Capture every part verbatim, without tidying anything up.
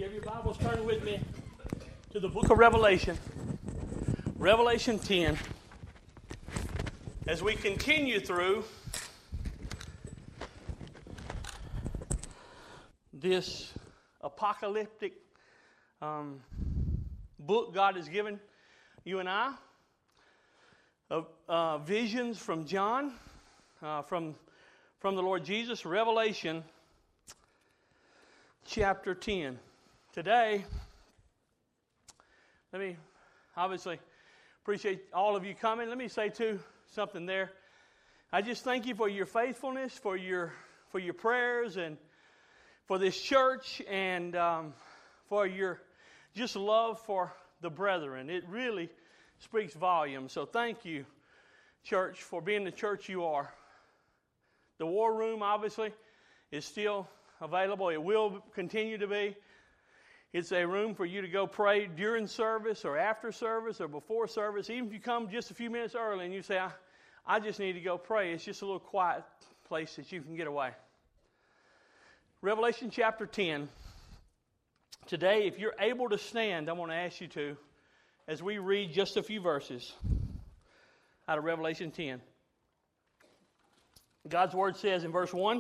you have your Bibles, turn with me to the book of Revelation, Revelation ten. As we continue through this apocalyptic um, book God has given you and I, of uh, visions from John, uh, from, from the Lord Jesus, Revelation chapter ten. Today, let me obviously appreciate all of you coming. Let me say too something there. I just thank you for your faithfulness, for your for your prayers, and for this church, and um, for your just love for the brethren. It really speaks volumes. So thank you, church, for being the church you are. The war room, obviously, is still available. It will continue to be. It's a room for you to go pray during service or after service or before service. Even if you come just a few minutes early and you say, I, I just need to go pray, it's just a little quiet place that you can get away. Revelation chapter ten. Today, if you're able to stand, I want to ask you to, as we read just a few verses out of Revelation ten. God's word says in verse one,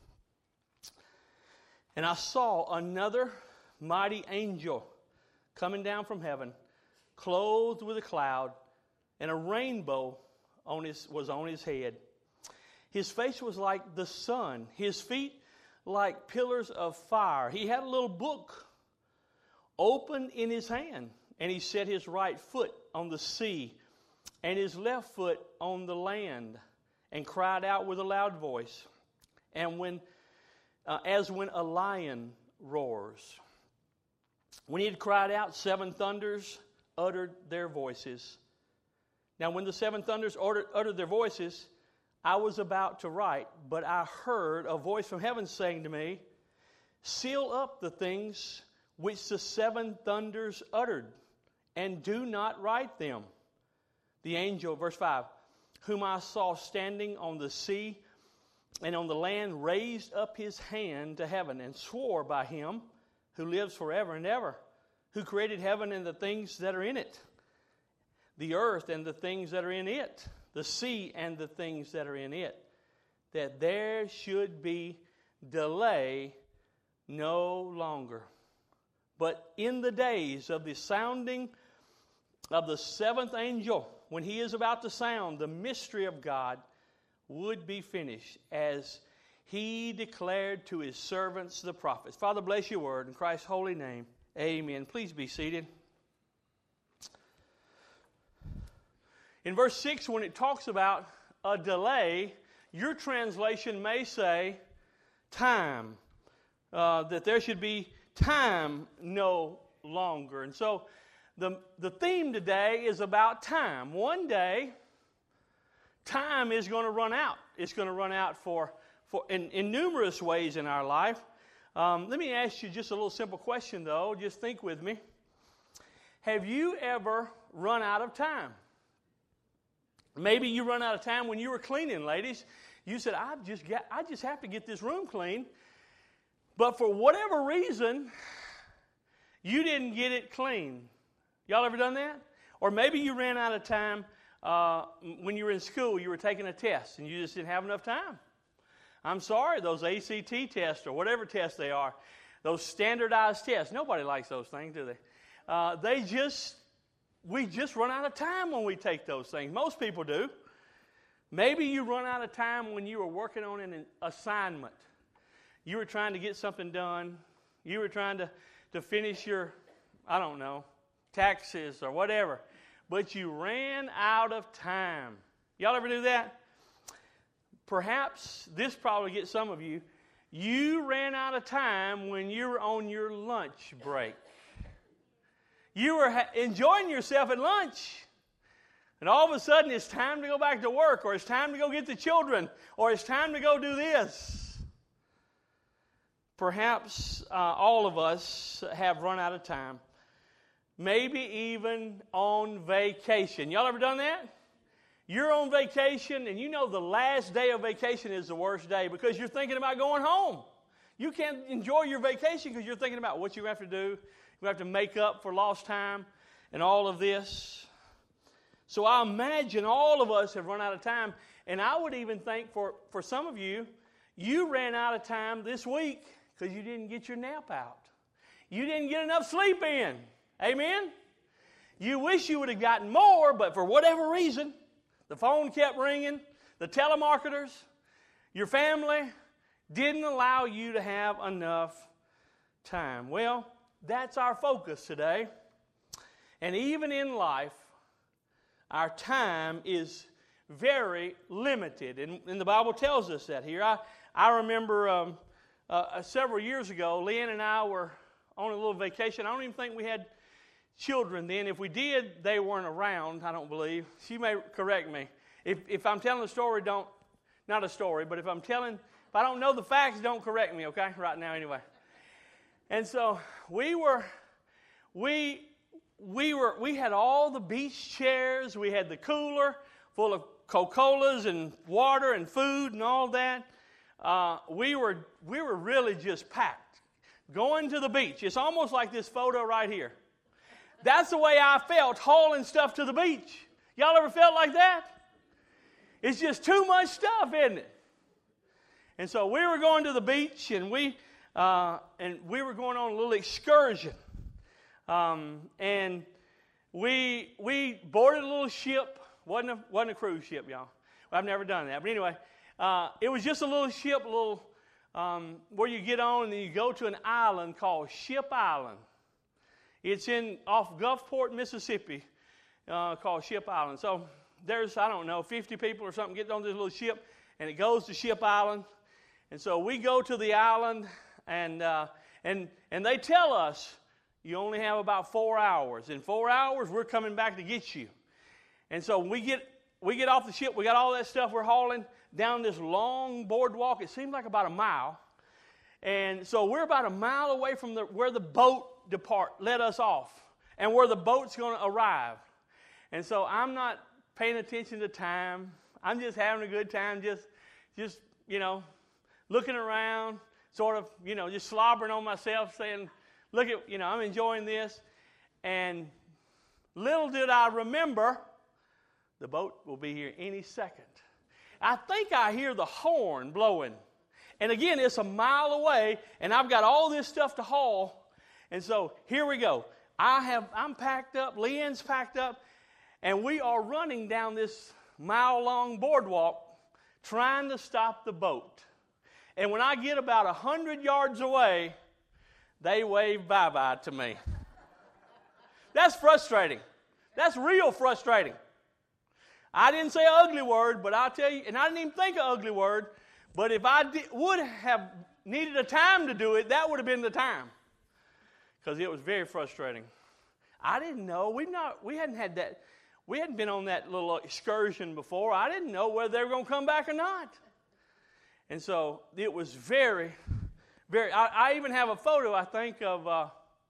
"And I saw another mighty angel coming down from heaven, clothed with a cloud, and a rainbow on his, was on his head. His face was like the sun, his feet like pillars of fire. He had a little book open in his hand, and he set his right foot on the sea and his left foot on the land, and cried out with a loud voice, and when uh, as when a lion roars. When he had cried out, seven thunders uttered their voices. Now when the seven thunders uttered, uttered their voices, I was about to write, but I heard a voice from heaven saying to me, seal up the things which the seven thunders uttered, and do not write them. The angel," verse five, "whom I saw standing on the sea and on the land raised up his hand to heaven and swore by him who lives forever and ever, who created heaven and the things that are in it, the earth and the things that are in it, the sea and the things that are in it, that there should be delay no longer. But in the days of the sounding of the seventh angel, when he is about to sound, the mystery of God would be finished, as he declared to his servants the prophets." Father, bless your word in Christ's holy name. Amen. Please be seated. In verse six, when it talks about a delay, your translation may say time, uh, that there should be time no longer. And so the, the theme today is about time. One day, time is going to run out. It's going to run out for, for in, in numerous ways in our life. Um, let me ask you just a little simple question, though. Just think with me. Have you ever run out of time? Maybe you run out of time when you were cleaning, ladies. You said, I just got, I just have to get this room clean. But for whatever reason, you didn't get it clean. Y'all ever done that? Or maybe you ran out of time uh, when you were in school. You were taking a test and you just didn't have enough time. I'm sorry, those A C T tests or whatever tests they are, those standardized tests, nobody likes those things, do they? Uh, they just, we just run out of time when we take those things. Most people do. Maybe you run out of time when you were working on an assignment. You were trying to get something done. You were trying to, to finish your, I don't know, taxes or whatever. But you ran out of time. Y'all ever do that? Perhaps this probably gets some of you. You ran out of time when you were on your lunch break. You were ha- enjoying yourself at lunch. And all of a sudden it's time to go back to work, or it's time to go get the children, or it's time to go do this. Perhaps uh, all of us have run out of time. Maybe even on vacation. Y'all ever done that? You're on vacation, and you know the last day of vacation is the worst day because you're thinking about going home. You can't enjoy your vacation because you're thinking about what you have to do. You have to make up for lost time and all of this. So I imagine all of us have run out of time. And I would even think for, for some of you, you ran out of time this week because you didn't get your nap out. You didn't get enough sleep in. Amen? You wish you would have gotten more, but for whatever reason, the phone kept ringing, the telemarketers, your family didn't allow you to have enough time. Well, that's our focus today. And even in life, our time is very limited. And, and the Bible tells us that here. I, I remember um, uh, several years ago, Leanne and I were on a little vacation. I don't even think we had children then. If we did, they weren't around, I don't believe. She may correct me. If, if I'm telling a story, don't, not a story, but if I'm telling, if I don't know the facts, don't correct me, okay? Right now, anyway. And so we were, we, we were, we had all the beach chairs. We had the cooler full of Coca-Colas and water and food and all that. Uh, we were, we were really just packed. Going to the beach. It's almost like this photo right here. That's the way I felt hauling stuff to the beach. Y'all ever felt like that? It's just too much stuff, isn't it? And so we were going to the beach, and we uh, and we were going on a little excursion. Um, and we we boarded a little ship. wasn't a wasn't a cruise ship, y'all. Well, I've never done that, but anyway, uh, it was just a little ship, a little um, where you get on and then you go to an island called Ship Island. It's in off Gulfport, Mississippi, uh, called Ship Island. So there's, I don't know, fifty people or something getting on this little ship, and it goes to Ship Island. And so we go to the island, and uh, and and they tell us you only have about four hours. In four hours, we're coming back to get you. And so we get we get off the ship. We got all that stuff we're hauling down this long boardwalk. It seemed like about a mile. And so we're about a mile away from the, where the boat depart let us off and where the boat's going to arrive. And so I'm not paying attention to time. I'm just having a good time, just, just you know, looking around, sort of, you know, just slobbering on myself, saying, look at, you know, I'm enjoying this. And little did I remember, the boat will be here any second. I think I hear the horn blowing. And again, it's a mile away, and I've got all this stuff to haul. And so here we go. I have, I'm packed up, Leanne's packed up, and we are running down this mile-long boardwalk trying to stop the boat. And when I get about one hundred yards away, they wave bye-bye to me. That's frustrating. That's real frustrating. I didn't say an ugly word, but I'll tell you, and I didn't even think an ugly word, but if I did, would have needed a time to do it, that would have been the time. Because it was very frustrating. I didn't know. We've not, we hadn't had that, we hadn't been on that little excursion before. I didn't know whether they were going to come back or not. And so it was very, very, I, I even have a photo, I think, of, uh,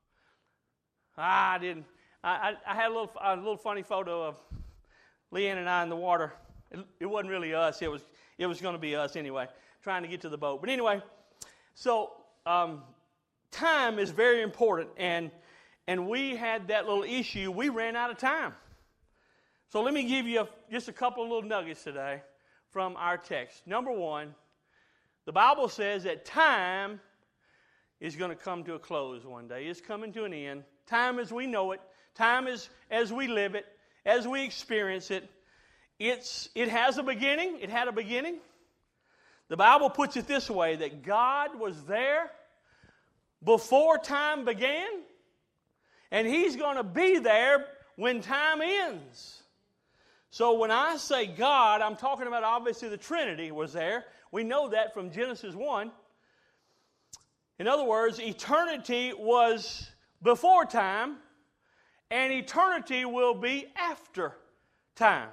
I didn't, I, I, I had a little, a little funny photo of Leanne and I in the water. It, it wasn't really us. It was, it was going to be us anyway, trying to get to the boat. But anyway, so um, time is very important, and and we had that little issue. We ran out of time. So let me give you a, just a couple of little nuggets today from our text. Number one, the Bible says that time is going to come to a close one day. It's coming to an end. Time as we know it, time is as we live it, as we experience it. It's, it has a beginning. It had a beginning. The Bible puts it this way, that God was there before time began, and He's going to be there when time ends. So when I say God, I'm talking about obviously the Trinity was there. We know that from Genesis one. In other words, eternity was before time, and eternity will be after time.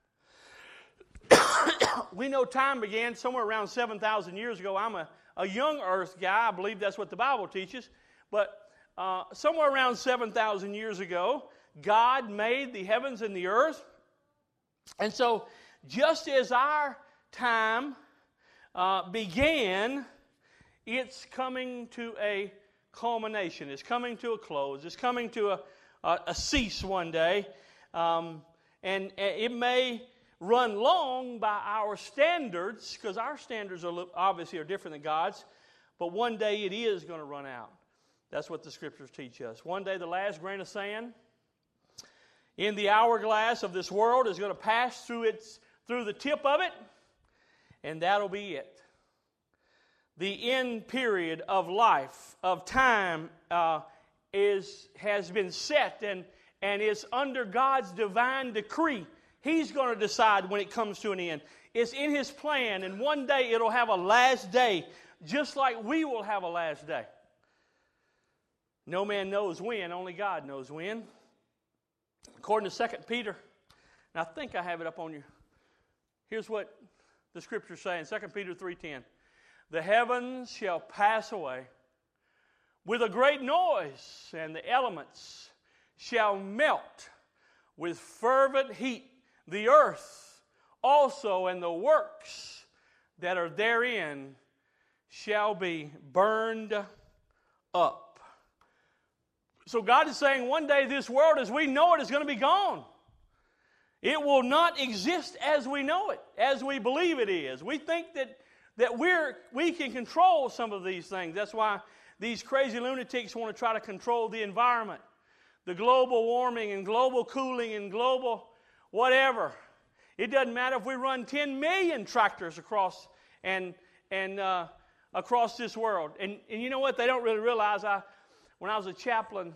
We know time began somewhere around seven thousand years ago. I'm a, a young earth guy. I believe that's what the Bible teaches. But uh, somewhere around seven thousand years ago, God made the heavens and the earth. And so just as our time uh, began it's coming to a culmination. It's coming to a close. It's coming to a, a, a cease one day. Um, and, and it may run long by our standards, because our standards are obviously are different than God's, but one day it is going to run out. That's what the Scriptures teach us. One day the last grain of sand in the hourglass of this world is going to pass through its through the tip of it, and that'll be it. The end period of life, of time, uh, is has been set and, and is under God's divine decree. He's going to decide when it comes to an end. It's in His plan, and one day it'll have a last day, just like we will have a last day. No man knows when, only God knows when. According to Second Peter, and I think I have it up on you. Here's what the Scriptures say in Second Peter three ten. The heavens shall pass away with a great noise, and the elements shall melt with fervent heat. The earth also and the works that are therein shall be burned up. So God is saying one day this world as we know it is going to be gone. It will not exist as we know it, as we believe it is. We think that, that we're, we can control some of these things. That's why these crazy lunatics want to try to control the environment, the global warming and global cooling and global whatever. It doesn't matter if we run ten million tractors across and and uh, across this world. And, and you know what? They don't really realize. I, when I was a chaplain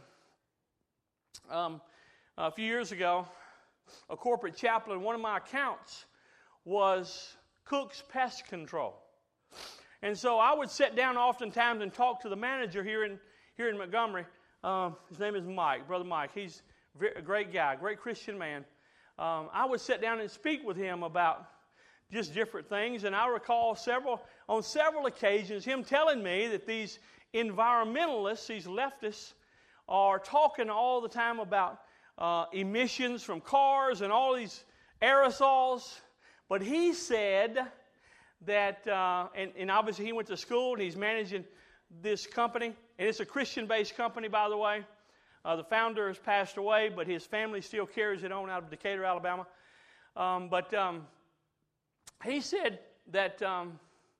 um, a few years ago, a corporate chaplain, one of my accounts was Cook's Pest Control. And so I would sit down oftentimes and talk to the manager here in here in Montgomery. Um, his name is Mike, Brother Mike. He's a great guy, great Christian man. Um, I would sit down and speak with him about just different things, and I recall several on several occasions him telling me that these environmentalists, these leftists, are talking all the time about uh, emissions from cars and all these aerosols. But he said that, uh, and, and obviously he went to school and he's managing this company, and it's a Christian-based company, by the way. Uh, the founder has passed away, but his family still carries it on out of Decatur, Alabama. Um, but um, he said that um,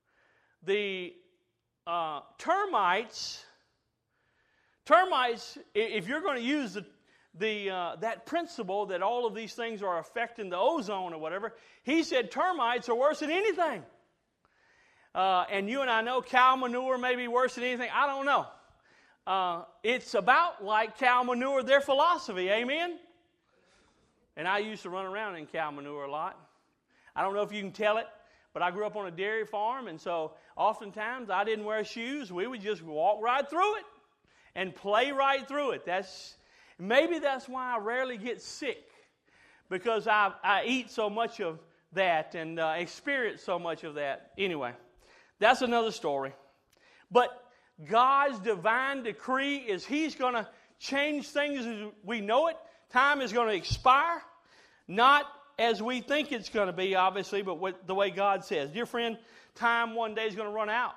the uh, termites, termites, if you're going to use the, the uh, that principle that all of these things are affecting the ozone or whatever, he said termites are worse than anything. Uh, and you and I know cow manure may be worse than anything. I don't know. Uh, it's about like cow manure, their philosophy, amen? And I used to run around in cow manure a lot. I don't know if you can tell it, but I grew up on a dairy farm, and so oftentimes I didn't wear shoes. We would just walk right through it and play right through it. That's maybe that's why I rarely get sick, because I, I eat so much of that and uh, experience so much of that. Anyway, that's another story. But God's divine decree is He's going to change things as we know it. Time is going to expire, not as we think it's going to be, obviously, but what, the way God says. Dear friend, time one day is going to run out.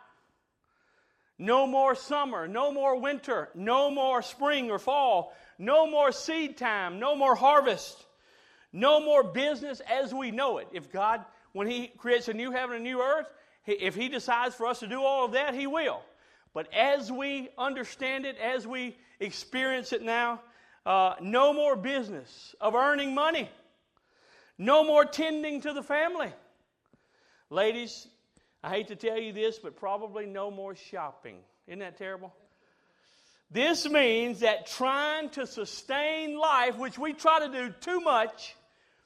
No more summer, no more winter, no more spring or fall, no more seed time, no more harvest, no more business as we know it. If God, when He creates a new heaven and new earth, if He decides for us to do all of that, He will. But as we understand it, as we experience it now, uh, no more business of earning money. No more tending to the family. Ladies, I hate to tell you this, but probably no more shopping. Isn't that terrible? This means that trying to sustain life, which we try to do too much,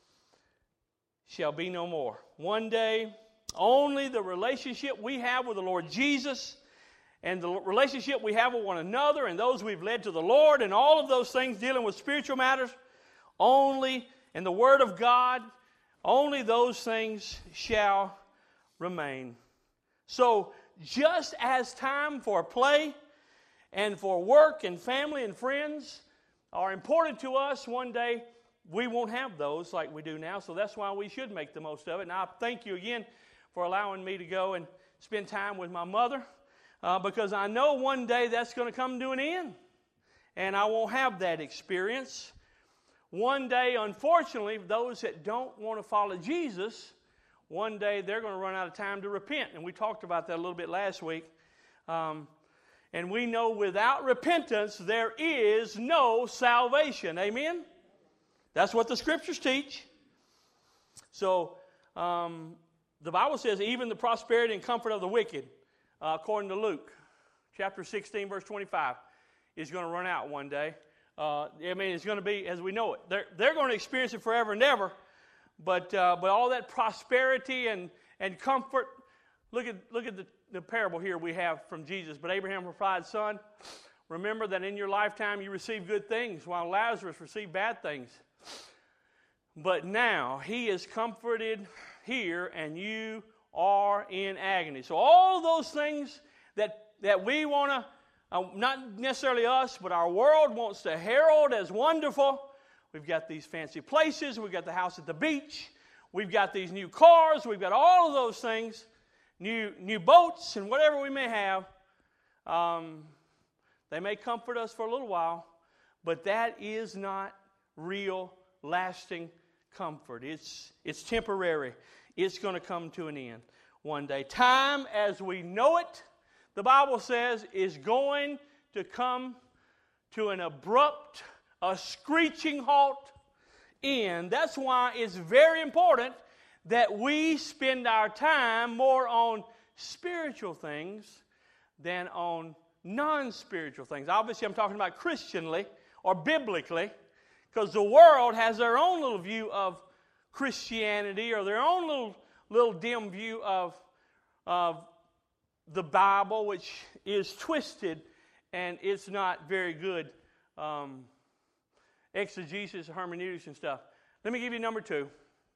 shall be no more. One day, only the relationship we have with the Lord Jesus and the relationship we have with one another and those we've led to the Lord and all of those things dealing with spiritual matters, only in the Word of God, only those things shall remain. So just as time for play and for work and family and friends are important to us, one day we won't have those like we do now. So that's why we should make the most of it. And I thank you again for allowing me to go and spend time with my mother. uh, because I know one day that's going to come to an end, and I won't have that experience. One day, unfortunately, those that don't want to follow Jesus, one day they're going to run out of time to repent, and we talked about that a little bit last week. Um, and we know without repentance there is no salvation. Amen? That's what the Scriptures teach. So, um, the Bible says even the prosperity and comfort of the wicked, uh, according to Luke, chapter sixteen, verse twenty-five, is going to run out one day. Uh, I mean, it's going to be as we know it. They're, they're going to experience it forever and ever. But uh, but all that prosperity and, and comfort, look at look at the, the parable here we have from Jesus. But Abraham replied, son, remember that in your lifetime you received good things, while Lazarus received bad things. But now he is comforted here, and you are in agony. So all those things that, that we want to, uh, not necessarily us, but our world wants to herald as wonderful. We've got these fancy places. We've got the house at the beach. We've got these new cars. We've got all of those things, new new boats and whatever we may have. Um, they may comfort us for a little while, but that is not real, lasting comfort. It's, it's temporary. It's going to come to an end one day. Time as we know it, the Bible says, is going to come to an abrupt, a screeching halt end. That's why it's very important that we spend our time more on spiritual things than on non-spiritual things. Obviously, I'm talking about Christianly or biblically, because the world has their own little view of Christianity or their own little little dim view of, of the Bible, which is twisted and it's not very good um, exegesis, hermeneutics, and stuff. Let me give you number two.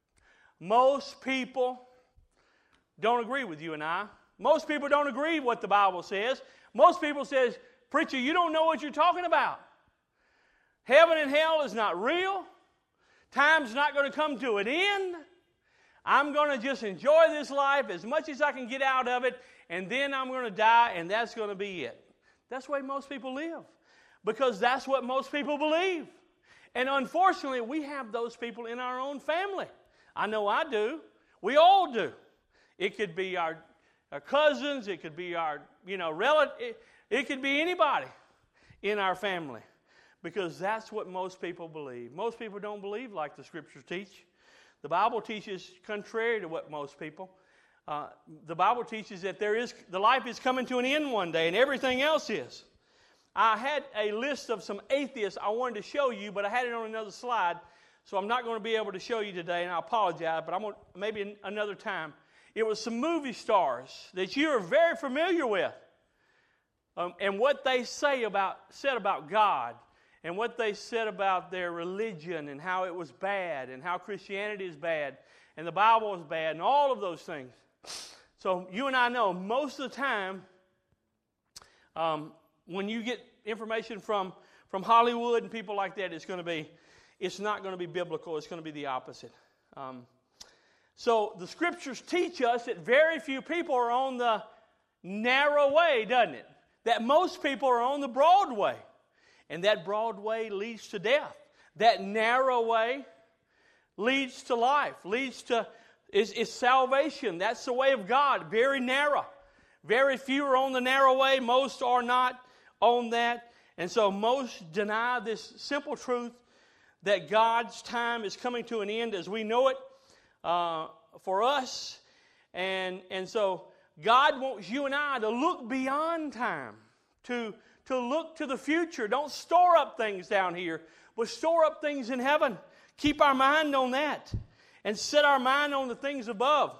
Most people don't agree with you and I. Most people don't agree with what the Bible says. Most people says, preacher, you don't know what you're talking about. Heaven and hell is not real. Time's not going to come to an end. I'm going to just enjoy this life as much as I can get out of it, and then I'm going to die, and that's going to be it. That's the way most people live, because that's what most people believe. And unfortunately, we have those people in our own family. I know I do. We all do. It could be our, our cousins. It could be our, you know, relative. It, it could be anybody in our family, because that's what most people believe. Most people don't believe like the Scriptures teach. The Bible teaches contrary to what most people. Uh, the Bible teaches that there is the life is coming to an end one day, and everything else is. I had a list of some atheists I wanted to show you, but I had it on another slide, so I'm not going to be able to show you today, and I apologize, but I'm going to, maybe another time. It was some movie stars that you are very familiar with, um, and what they say about said about God, and what they said about their religion, and how it was bad, and how Christianity is bad, and the Bible is bad, and all of those things. So you and I know most of the time, um, when you get information from, from Hollywood and people like that, it's going to be, it's not going to be biblical. It's going to be the opposite. Um, so the Scriptures teach us that very few people are on the narrow way, doesn't it? That most people are on the broad way. And that broad way leads to death. That narrow way leads to life, leads to is, is salvation. That's the way of God, very narrow. Very few are on the narrow way. Most are not on that. And so most deny this simple truth that God's time is coming to an end as we know it uh, for us. And, and so God wants you and I to look beyond time, to to look to the future. Don't store up things down here, but store up things in heaven. Keep our mind on that and set our mind on the things above.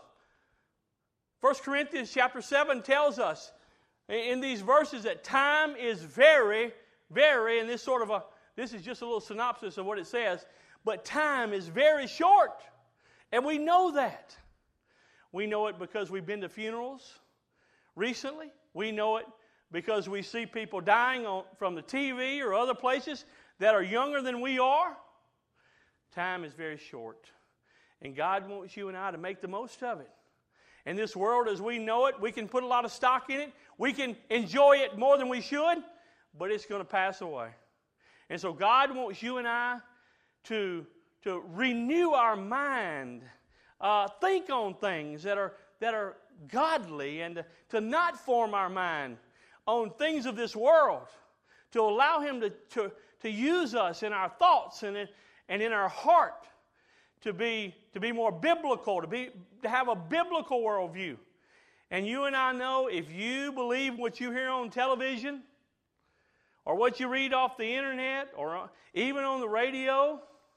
First Corinthians chapter seven tells us in these verses that time is very, very, and this sort of a, this is just a little synopsis of what it says, but time is very short. And we know that. We know it because we've been to funerals recently. We know it because we see people dying on, from the T V or other places that are younger than we are. Time is very short. And God wants you and I to make the most of it. And this world as we know it, we can put a lot of stock in it. We can enjoy it more than we should, but it's going to pass away. And so God wants you and I to, to renew our mind, uh, think on things that are, that are godly, and to, to not form our mind on things of this world, to allow Him to, to, to use us in our thoughts and in, and in our heart to be, to be more biblical, to, be, to have a biblical worldview. And you and I know if you believe what you hear on television or what you read off the internet or even on the radio,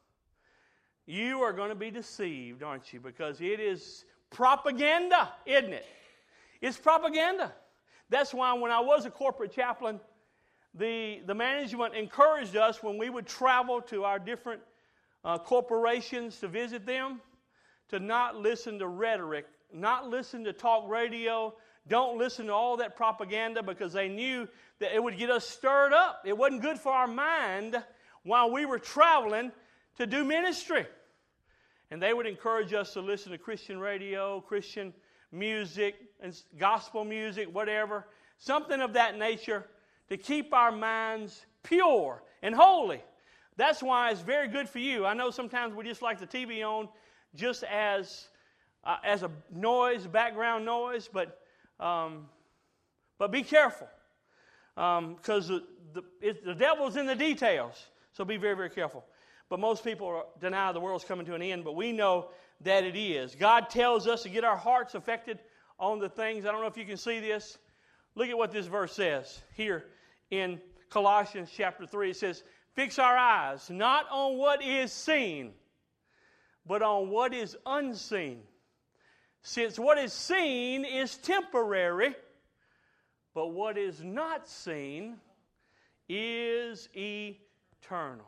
you are going to be deceived, aren't you? Because it is propaganda, isn't it? It's propaganda. That's why when I was a corporate chaplain, the, the management encouraged us when we would travel to our different uh, corporations to visit them to not listen to rhetoric, not listen to talk radio, don't listen to all that propaganda, because they knew that it would get us stirred up. It wasn't good for our mind while we were traveling to do ministry. And they would encourage us to listen to Christian radio, Christian music, and gospel music, whatever, something of that nature to keep our minds pure and holy. That's why it's very good for you. I know sometimes we just like the T V on just as uh, as a noise, background noise, but um, but be careful because um, the, the, the devil's in the details. So be very, very careful. But most people deny the world's coming to an end, but we know that it is. God tells us to get our hearts affected on the things. I don't know if you can see this. Look at what this verse says here in Colossians chapter three. It says, fix our eyes not on what is seen, but on what is unseen. Since what is seen is temporary, but what is not seen is eternal.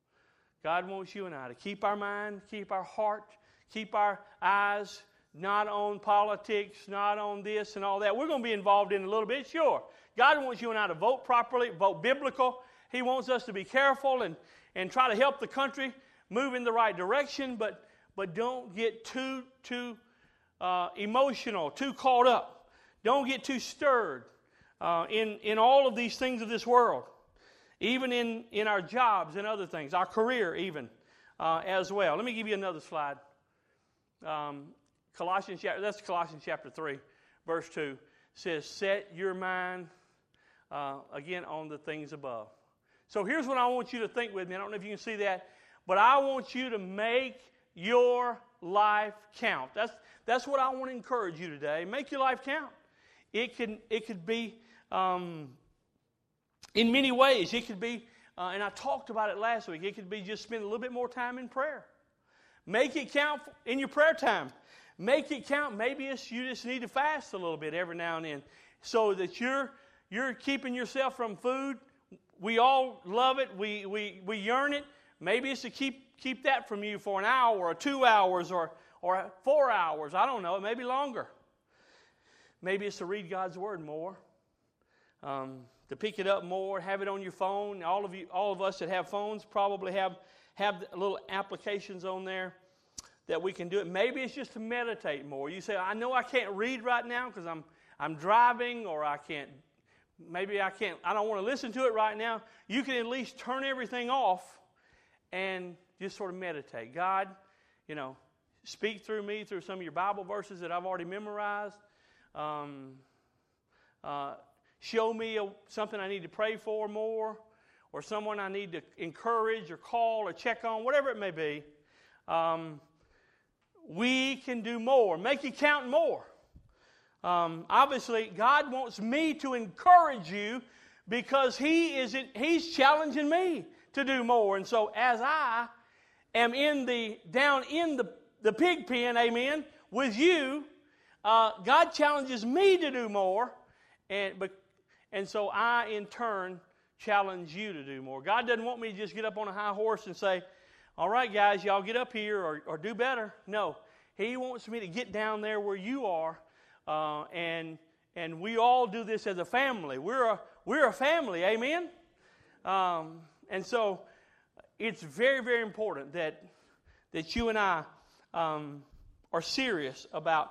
God wants you and I to keep our mind, keep our heart, keep our eyes not on politics, not on this and all that. We're going to be involved in a little bit, sure. God wants you and I to vote properly, vote biblical. He wants us to be careful and, and try to help the country move in the right direction, but, but don't get too, too uh, emotional, too caught up. Don't get too stirred uh, in, in all of these things of this world. Even in, in our jobs and other things, our career even uh, as well. Let me give you another slide. Um, Colossians chapter, that's Colossians chapter three, verse two. Says, set your mind, uh, again, on the things above. So here's what I want you to think with me. I don't know if you can see that, but I want you to make your life count. That's, that's what I want to encourage you today. Make your life count. It can, it could be... Um, In many ways, it could be, uh, and I talked about it last week, it could be just spend a little bit more time in prayer. Make it count in your prayer time. Make it count. Maybe it's you just need to fast a little bit every now and then so that you're you're keeping yourself from food. We all love it. We we we yearn it. Maybe it's to keep keep that from you for an hour or two hours or or four hours. I don't know. Maybe longer. Maybe it's to read God's Word more. Um, to pick it up more, have it on your phone. All of you, all of us that have phones probably have, have little applications on there that we can do it. Maybe it's just to meditate more. You say, I know I can't read right now because I'm I'm driving, or I can't, maybe I can't, I don't want to listen to it right now. You can at least turn everything off and just sort of meditate. God, you know, speak through me through some of your Bible verses that I've already memorized. Um, uh, Show me a, something I need to pray for more, or someone I need to encourage or call or check on, whatever it may be. Um, we can do more. Make it count more. Um, obviously, God wants me to encourage you because He is He's challenging me to do more. And so, as I am in the down in the, the pig pen, amen, with you, uh, God challenges me to do more, and but. And so I, in turn, challenge you to do more. God doesn't want me to just get up on a high horse and say, all right, guys, y'all get up here or, or do better. No, He wants me to get down there where you are, uh, and and we all do this as a family. We're a, we're a family, amen? Um, and so it's very, very important that, that you and I um, are serious about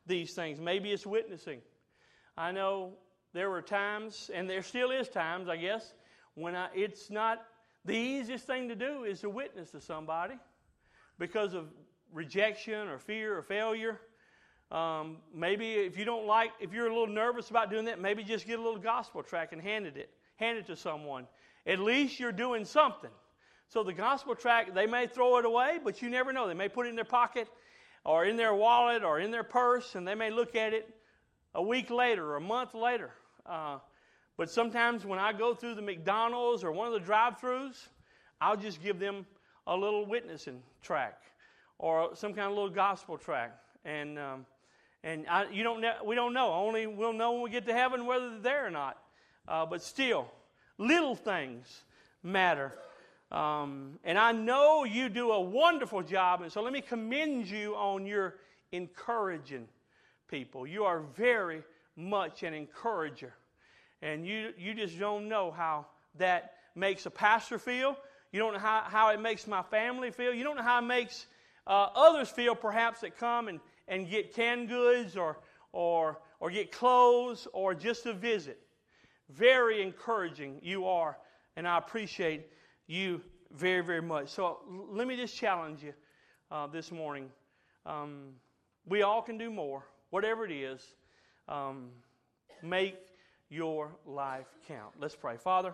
these things. Maybe it's witnessing. I know there were times, and there still is times, I guess, when I, it's not the easiest thing to do is to witness to somebody because of rejection or fear or failure. Um, maybe if you don't like, if you're a little nervous about doing that, maybe just get a little gospel tract and hand it, hand it to someone. At least you're doing something. So the gospel tract, they may throw it away, but you never know. They may put it in their pocket or in their wallet or in their purse, and they may look at it a week later or a month later. Uh, but sometimes when I go through the McDonald's or one of the drive-thrus, I'll just give them a little witnessing tract or some kind of little gospel tract. And um, and I, you don't we don't know. Only we'll know when we get to heaven whether they're there or not. Uh, but still, little things matter. Um, and I know you do a wonderful job, and so let me commend you on your encouraging people. You are very much an encourager, and you you just don't know how that makes a pastor feel. You don't know how, how it makes my family feel. You don't know how it makes uh, others feel, perhaps, that come and, and get canned goods or or or get clothes or just a visit. Very encouraging you are, and I appreciate you very, very much. So let me just challenge you uh, this morning. Um, we all can do more, whatever it is. Um, make your life count. Let's pray. Father,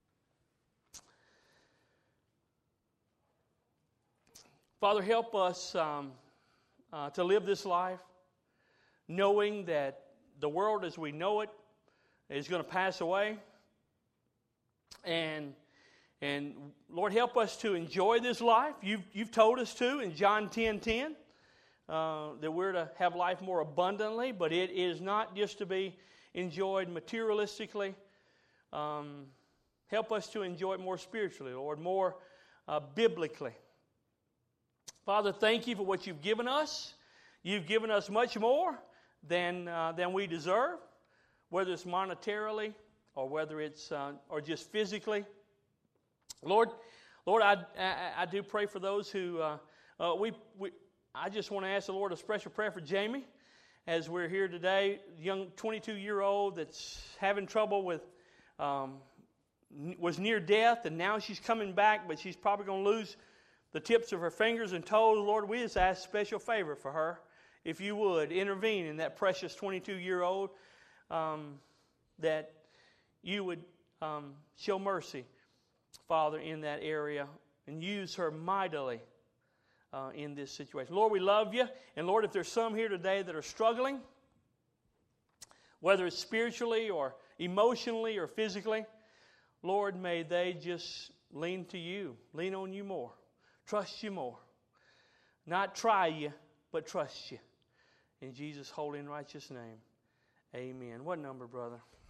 Father, help us um, uh, to live this life knowing that the world as we know it is going to pass away. And And Lord, help us to enjoy this life. You've, you've told us to in John ten ten uh, that we're to have life more abundantly, but it is not just to be enjoyed materialistically. Um, help us to enjoy it more spiritually, Lord, more uh, biblically. Father, thank you for what you've given us. You've given us much more than uh, than we deserve, whether it's monetarily or whether it's uh, or just physically. Lord, Lord, I, I, I do pray for those who, uh, uh, we, we, I just want to ask the Lord a special prayer for Jamie as we're here today, young twenty-two-year-old that's having trouble with, um, was near death, and now she's coming back, but she's probably going to lose the tips of her fingers and toes. Lord, we just ask special favor for her. If you would, intervene in that precious twenty-two-year-old, um, that you would um, show mercy, Father, in that area, and use her mightily uh, in this situation. Lord, we love you. And Lord, if there's some here today that are struggling, whether it's spiritually or emotionally or physically, Lord, may they just lean to you, lean on you more, trust you more. Not try you, but trust you. In Jesus' holy and righteous name, amen. What number, brother?